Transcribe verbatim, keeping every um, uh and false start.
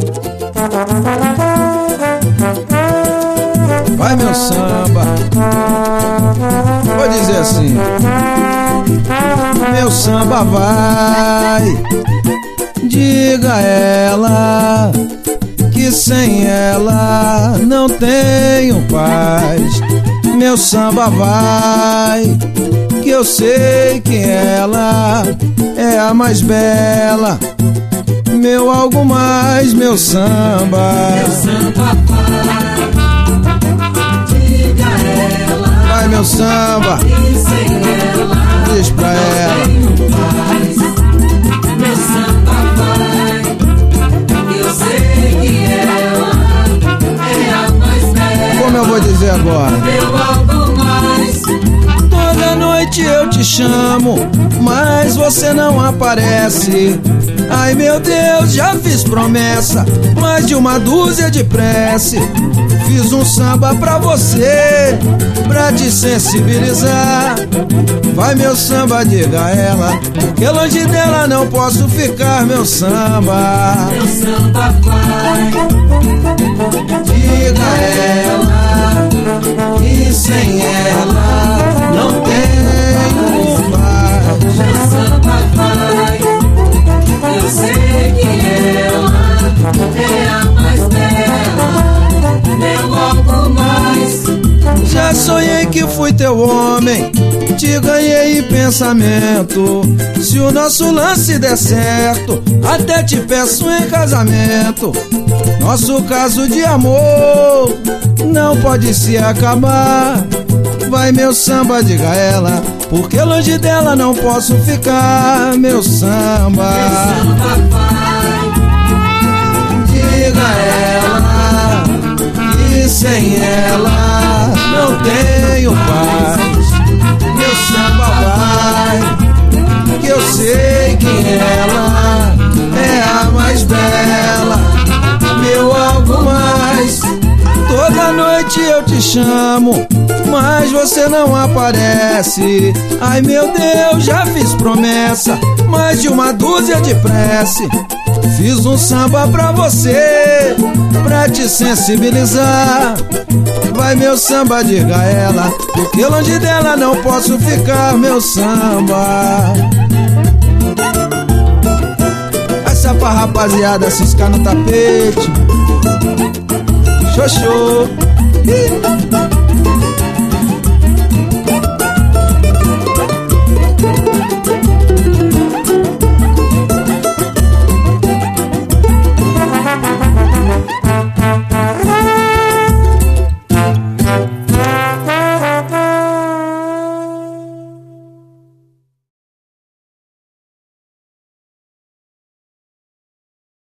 Vai meu samba, vou dizer assim: meu samba vai, diga a ela que sem ela não tenho paz. Meu samba vai, que eu sei que ela é a mais bela. Meu algo mais, meu samba. Meu samba vai, diga a ela. Vai meu samba, que sem ela diz pra ela. não tenho paz. Meu samba vai, que eu sei que ela é a mais bela. Como eu vou dizer agora? Meu algo mais. Toda noite eu te chamo, mas você não aparece. Ai meu Deus, já fiz promessa, mais de uma dúzia de prece. Fiz um samba pra você, pra te sensibilizar. Vai meu samba, diga a ela, que longe dela não posso ficar, meu samba. Meu samba vai, Diga a ela, que sem ela não tenho paz. meu samba vai, eu sei que ela é a mais bela. Meu algo mais. Já sonhei que fui teu homem, te ganhei em pensamento. Se o nosso lance der certo, até te peço em casamento. Nosso caso de amor não pode se acabar. Vai meu samba, diga a ela, porque longe dela não posso ficar, meu samba. Meu samba vai, Diga a ela que sem ela não tenho paz. Meu samba vai, que eu sei que ela é a mais bela. Meu algo mais. Toda noite eu te chamo, mas você não aparece. Ai meu Deus, já fiz promessa, mais de uma dúzia de prece. Fiz um samba pra você, pra te sensibilizar. Vai meu samba, diga a ela, porque longe dela não posso ficar, meu samba. Essa pra rapaziada ciscar no tapete. Xoxô. Ih.